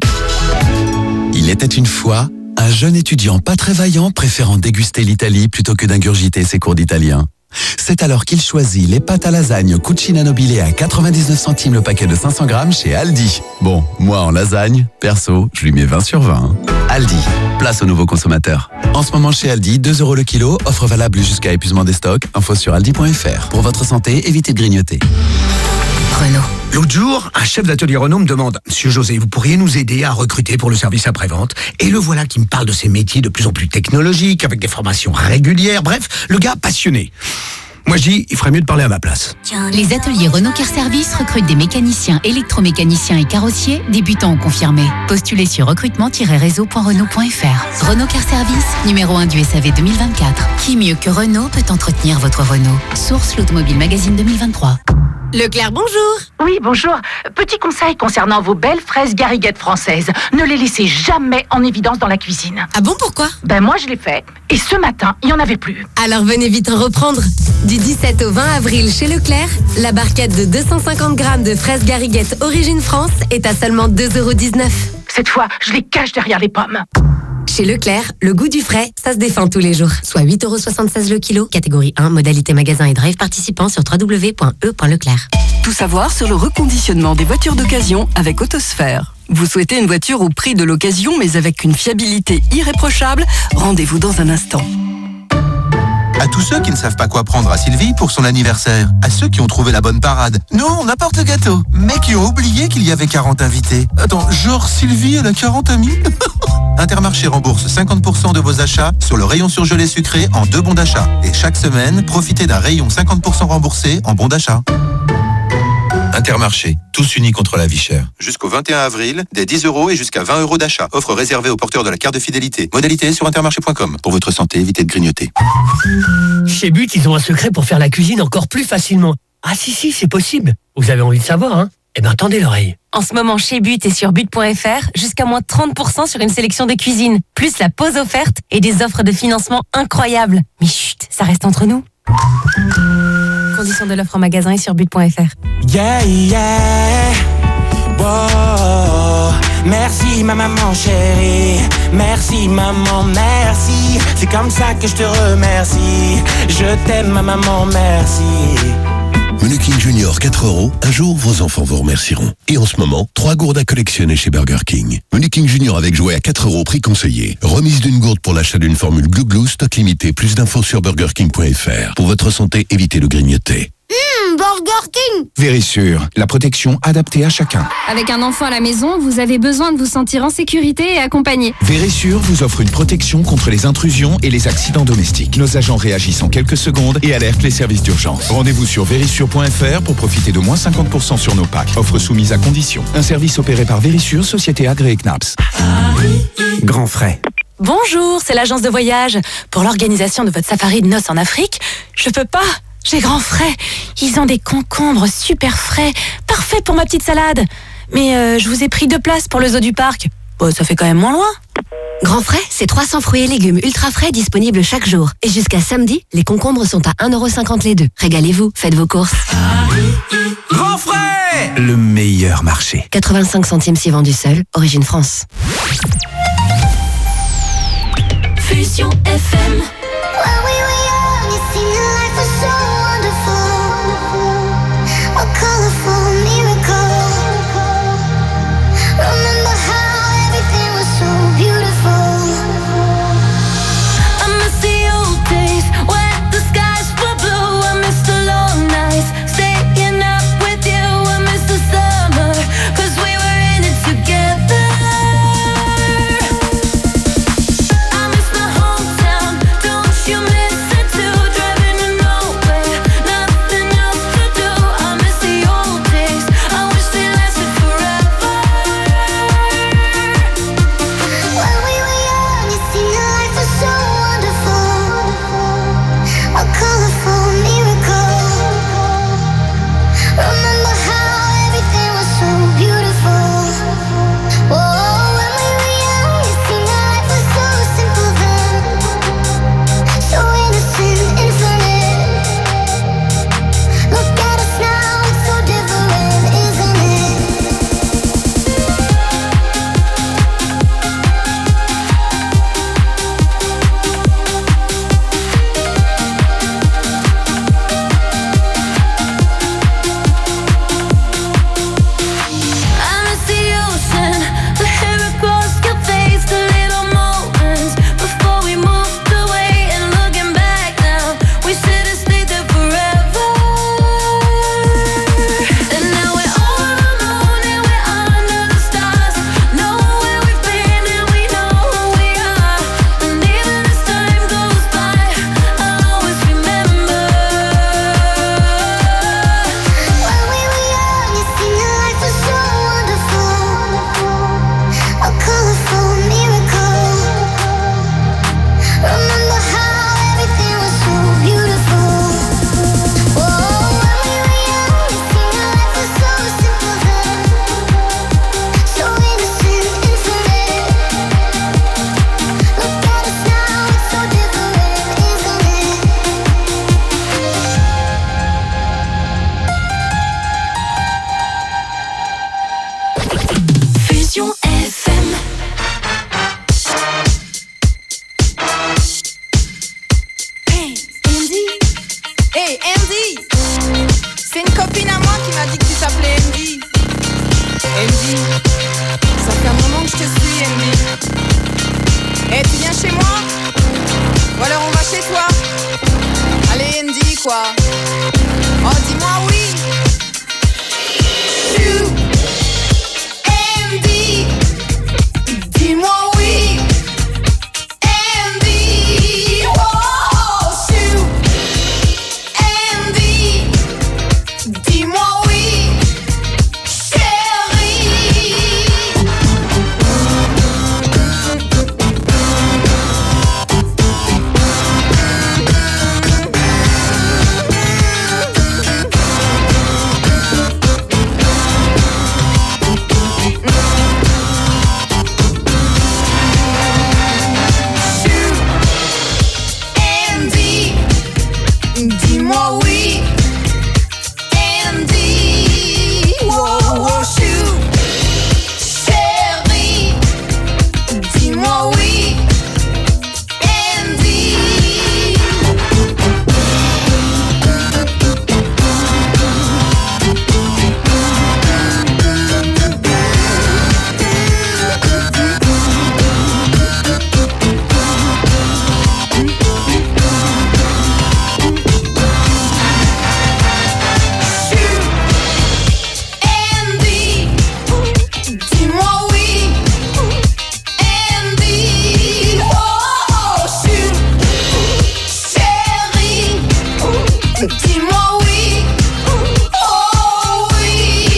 Il était une fois un jeune étudiant pas très vaillant préférant déguster l'Italie plutôt que d'ingurgiter ses cours d'italien. C'est alors qu'il choisit les pâtes à lasagne Cucina Nobile à 99 centimes le paquet de 500 grammes chez Aldi. Bon, moi en lasagne, perso, je lui mets 20 sur 20. Aldi, place aux nouveaux consommateurs. En ce moment chez Aldi, 2 € le kilo, offre valable jusqu'à épuisement des stocks. Info sur aldi.fr. Pour votre santé, évitez de grignoter. Renault. L'autre jour, un chef d'atelier Renault me demande « Monsieur José, vous pourriez nous aider à recruter pour le service après-vente ?» Et le voilà qui me parle de ces métiers de plus en plus technologiques, avec des formations régulières, bref, le gars passionné. Moi je dis, il ferait mieux de parler à ma place. Les ateliers Renault Car Service recrutent des mécaniciens, électromécaniciens et carrossiers, débutants ou confirmés. Postulez sur recrutement-réseau.renault.fr. Renault Car Service, numéro 1 du SAV 2024. Qui mieux que Renault peut entretenir votre Renault? Source l'Automobile Magazine 2023. Leclerc, bonjour. Oui, bonjour. Petit conseil concernant vos belles fraises gariguettes françaises. Ne les laissez jamais en évidence dans la cuisine. Ah bon, pourquoi? Ben moi, je l'ai fait. Et ce matin, il n'y en avait plus. Alors venez vite en reprendre. Du 17 au 20 avril chez Leclerc, la barquette de 250 grammes de fraises gariguettes Origine France est à seulement 2,19 €. Cette fois, je les cache derrière les pommes. Chez Leclerc, le goût du frais, ça se défend tous les jours. Soit 8,76 € le kilo, catégorie 1, modalité magasin et drive participant sur www.e.leclerc. Tout savoir sur le reconditionnement des voitures d'occasion avec Autosphère. Vous souhaitez une voiture au prix de l'occasion mais avec une fiabilité irréprochable? Rendez-vous dans un instant. À tous ceux qui ne savent pas quoi prendre à Sylvie pour son anniversaire. À ceux qui ont trouvé la bonne parade. Nous, on apporte le gâteau. Mais qui ont oublié qu'il y avait 40 invités. Attends, genre Sylvie, elle a 40 amis? Intermarché rembourse 50% de vos achats sur le rayon surgelé sucré en 2 bons d'achat. Et chaque semaine, profitez d'un rayon 50% remboursé en bons d'achat. Intermarché, tous unis contre la vie chère. Jusqu'au 21 avril, des 10 € et jusqu'à 20 € d'achat. Offre réservée aux porteurs de la carte de fidélité. Modalité sur intermarché.com. Pour votre santé, évitez de grignoter. Chez But, ils ont un secret pour faire la cuisine encore plus facilement. Ah si, c'est possible. Vous avez envie de savoir, hein? Eh ben, tendez l'oreille. En ce moment, chez But et sur but.fr, jusqu'à moins 30% sur une sélection de cuisine. Plus la pause offerte et des offres de financement incroyables. Mais chut, ça reste entre nous. Conditions de l'offre en magasin et sur but.fr. Yeah, yeah. Wow. Merci ma maman chérie. Merci maman, merci. C'est comme ça que je te remercie. Je t'aime ma maman, merci. Menu King Junior 4 €, un jour vos enfants vous remercieront. Et en ce moment, 3 gourdes à collectionner chez Burger King. Menu King Junior avec jouet à 4 €, prix conseillé. Remise d'une gourde pour l'achat d'une formule Glou Glou, stock limité. Plus d'infos sur burgerking.fr. Pour votre santé, évitez de grignoter. Burger King! Vérissure, la protection adaptée à chacun. Avec un enfant à la maison, vous avez besoin de vous sentir en sécurité et accompagné. Vérissure vous offre une protection contre les intrusions et les accidents domestiques. Nos agents réagissent en quelques secondes et alertent les services d'urgence. Rendez-vous sur vérissure.fr pour profiter de moins 50% sur nos packs. Offre soumise à condition. Un service opéré par Vérissure, société agréée CNAPS. Grand frais. Bonjour, c'est l'agence de voyage. Pour l'organisation de votre safari de noces en Afrique, je peux pas. J'ai grand frais. Ils ont des concombres super frais, parfaits pour ma petite salade. Mais je vous ai pris 2 places pour le zoo du parc. Bon, ça fait quand même moins loin. Grand frais, c'est 300 fruits et légumes ultra frais disponibles chaque jour. Et jusqu'à samedi, les concombres sont à 1,50 € les 2. Régalez-vous, faites vos courses. Grand frais! Le meilleur marché. 85 centimes si vendu seul, Origine France. Fusion FM. Don't fois. Oh, dis-moi oui. QMD, dis-moi oui. MD, oh, QMD, dis-moi oui. Dis-moi oui, MD, oh, oh, chou, chérie, dis-moi oui, MD. Dis-moi oui, MD, oh, oh, chou, chérie, dis-moi oui, oh, oui.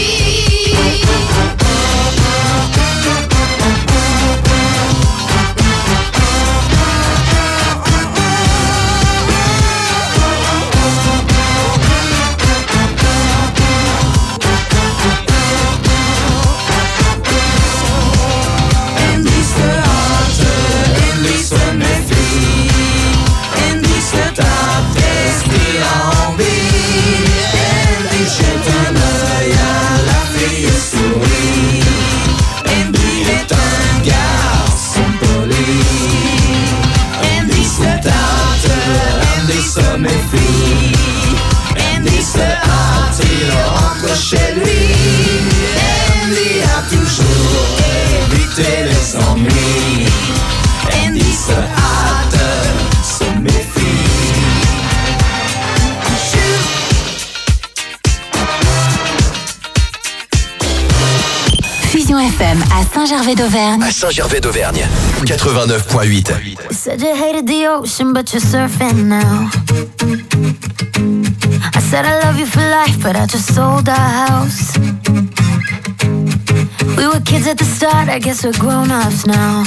MD se hâte, MD se méfie, MD se tape des skis à envie, MD jette un œil à la fille souris, MD est un garçon poli, MD se tâte, MD se méfie, MD se hâte, il rentre chez lui, MD a toujours évité les ennuis, MD se hâte, se méfie. Fusion FM à Saint-Gervais d'Auvergne. À Saint-Gervais d'Auvergne, 89.8. You said you hated the ocean, but you're surfing now. I said I love you for life, but I just sold our house. We were kids at the start, I guess we're grown-ups now.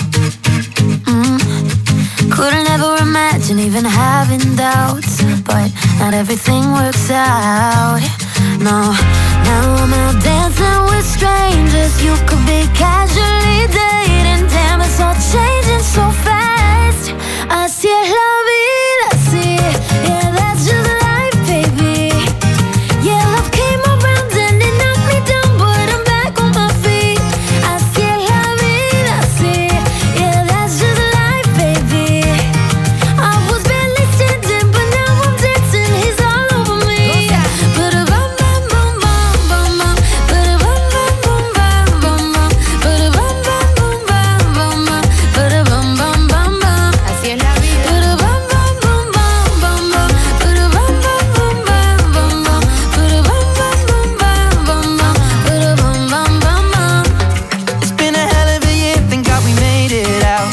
Couldn't ever imagine even having doubts, but not everything works out. No, now I'm out dancing with strangers. You could be casually dating. Damn, it's all changing so fast. Así es la vida, así. Yeah, that's just life, baby. Yeah, love came around and it knocked me down, but I'm back on my feet. Así es la vida, así. Yeah, that's just life, baby. I was barely standing, but now I'm dancing. He's all over me. Ba-da-bum, bum, bum, bum, bum, bum. Ba-da-bum, bum, bum, bum, bum, bum. Ba-da-bum, bum, bum, bum, bum, bum. Ba-da-bum, bum, bum, bum. Así es la vida. Ba-da-bum, bum, bum, bum, bum, bum. Ba-da-bum, bum, bum, bum, bum, bum. Ba-da-bum, bum, bum, bum, bum, bum. Ba-da-bum, bum, bum, bum. It's been a hell of a year, thank God we made it out.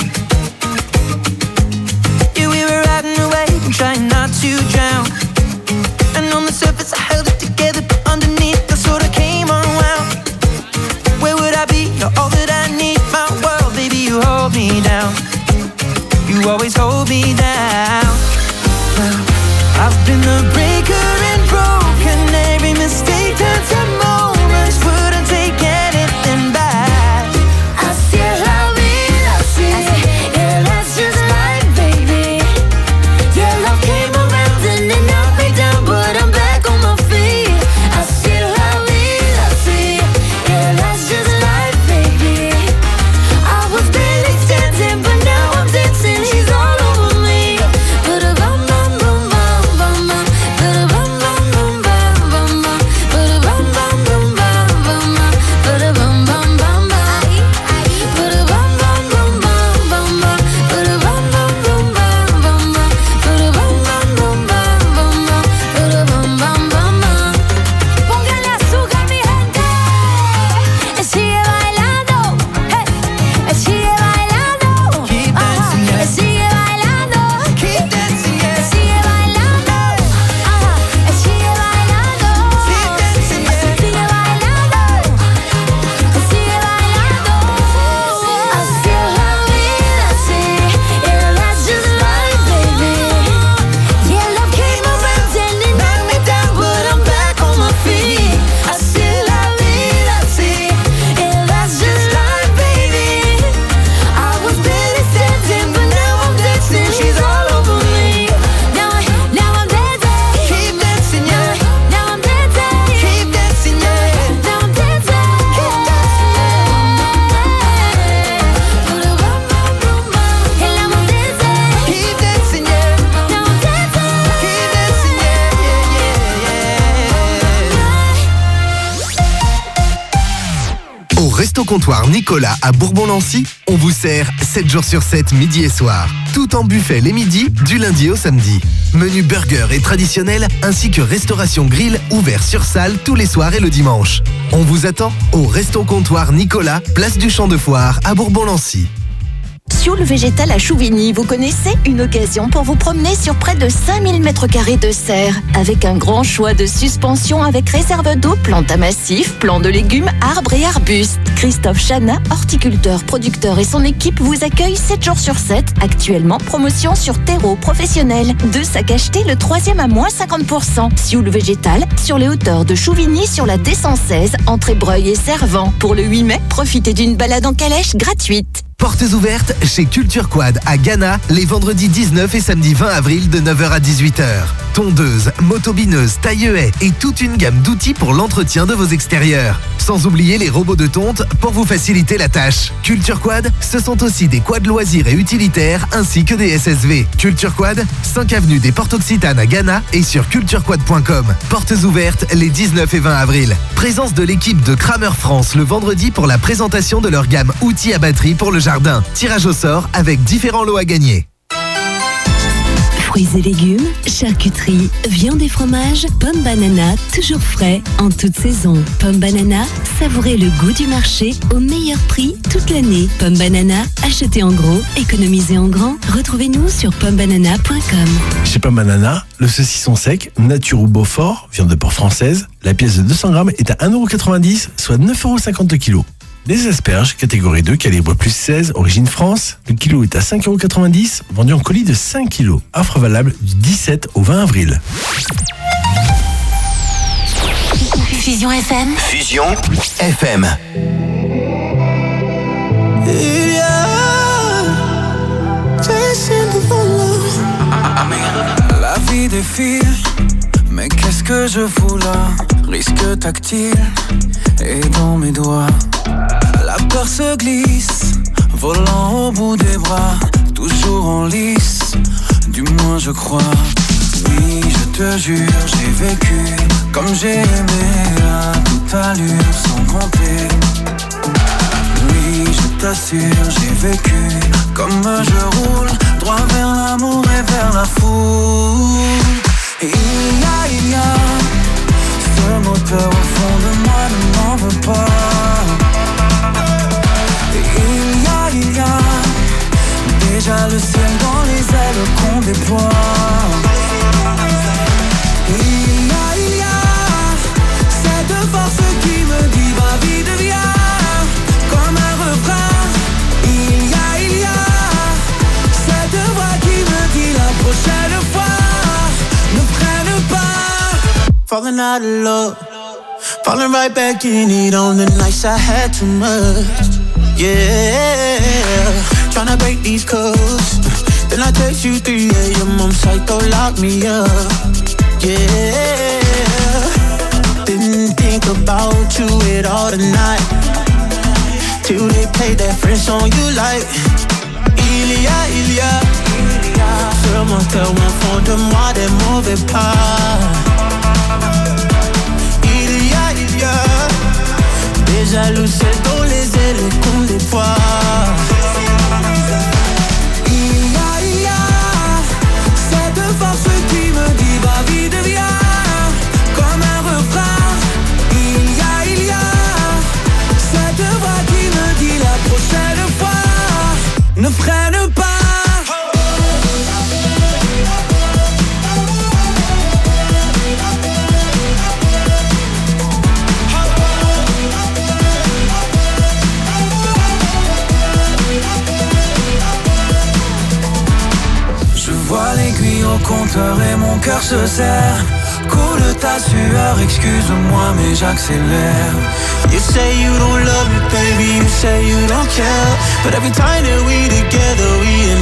Yeah, we were riding away and trying not to drown. And on the surface I held it together, but underneath I sort of came unwound. Where would I be? You're all that I need, my world, baby, you hold me down. You always hold me down. Well, I've been the breaker and broken. Every mistake turns to moments. Wouldn't take anything back. Así es la vida, así. Yeah, that's just life, baby. Yeah, love came around and it knocked me down, but I'm back on my feet. Así es la vida, así. Yeah, that's just life, baby. I was barely standing, but now I'm dancing. He's all over me. Ba-da-bum, bum, bum, bum, bum, bum. Ba-da-bum, bum, bum, bum, bum, bum. Ba-da-bum, bum, comptoir Nicolas à Bourbon-Lancy, on vous sert 7 jours sur 7, midi et soir. Tout en buffet les midis, du lundi au samedi. Menu burger et traditionnel, ainsi que restauration grill ouvert sur salle tous les soirs et le dimanche. On vous attend au Resto Comptoir Nicolas, place du Champ de Foire à Bourbon-Lancy. Sioule Végétal à Chouvigny, vous connaissez? Une occasion pour vous promener sur près de 5000 m² de serre, avec un grand choix de suspensions avec réserve d'eau, plantes à massif, plants de légumes, arbres et arbustes. Christophe Chana, horticulteur, producteur et son équipe vous accueillent 7 jours sur 7. Actuellement, promotion sur terreau professionnel. 2 sacs achetés, le 3e à moins 50%. Sioule Végétal, sur les hauteurs de Chouvigny, sur la D116, entre Ébreuil et Servan. Pour le 8 mai, profitez d'une balade en calèche gratuite. Portes ouvertes chez Culture Quad à Ghana les vendredis 19 et samedi 20 avril de 9h à 18h. Tondeuses, motobineuses, taille-haie et toute une gamme d'outils pour l'entretien de vos extérieurs. Sans oublier les robots de tonte pour vous faciliter la tâche. Culture Quad, ce sont aussi des quads loisirs et utilitaires ainsi que des SSV. Culture Quad, 5 avenue des Portes Occitanes à Ghana et sur culturequad.com. Portes ouvertes les 19 et 20 avril. Présence de l'équipe de Kramer France le vendredi pour la présentation de leur gamme outils à batterie pour le jardin. Tirage au sort avec différents lots à gagner. Fruits et légumes, charcuterie, viande et fromage, Pomme Banana, toujours frais, en toute saison. Pomme Banana, savourez le goût du marché au meilleur prix toute l'année. Pomme Banana, achetez en gros, économisez en grand. Retrouvez-nous sur pommebanana.com. Chez Pomme Banana, le saucisson sec, nature ou Beaufort, viande de porc française, la pièce de 200 grammes est à 1,90€, soit 9,50€ le kilo. Les asperges, catégorie 2, calibre plus 16, origine France. Le kilo est à 5,90€, vendu en colis de 5 kg. Offre valable du 17 au 20 avril. Fusion FM. Fusion FM. La vie défile, mais qu'est-ce que je fous là? Risque tactile et dans mes doigts. La peur se glisse, volant au bout des bras, toujours en lice, du moins je crois. Oui, je te jure, j'ai vécu comme j'ai aimé, à toute allure, sans compter. Oui, je t'assure, j'ai vécu comme je roule, droit vers l'amour et vers la foule. Et il y a ce moteur au fond de moi, ne m'en veux pas. Il y a déjà le ciel dans les ailes qu'on déploie. Il y a cette force qui me dit va vite viens, comme un refrain. Il y a cette voix qui me dit la prochaine fois ne freine pas. Falling out of love, falling right back in it on the nights I had too much. Yeah, tryna break these codes. Then I text you 3 AM, I'm psycho, lock me up. Yeah, didn't think about you at all tonight, till they played that French song you like. Il y a ce moteur au fond de moi, des mauvais pas. Il y a déjà le ciel dans les ailes qu'on déploie. Il y a cette force qui me dit va vite viens, comme un refrain. Il y a cette voix qui me dit la prochaine fois ne freine pas. Vois l'aiguille au compteur et mon cœur se serre. Coule ta sueur, excuse-moi mais j'accélère. You say you don't love me baby, you say you don't care, but every time that we together we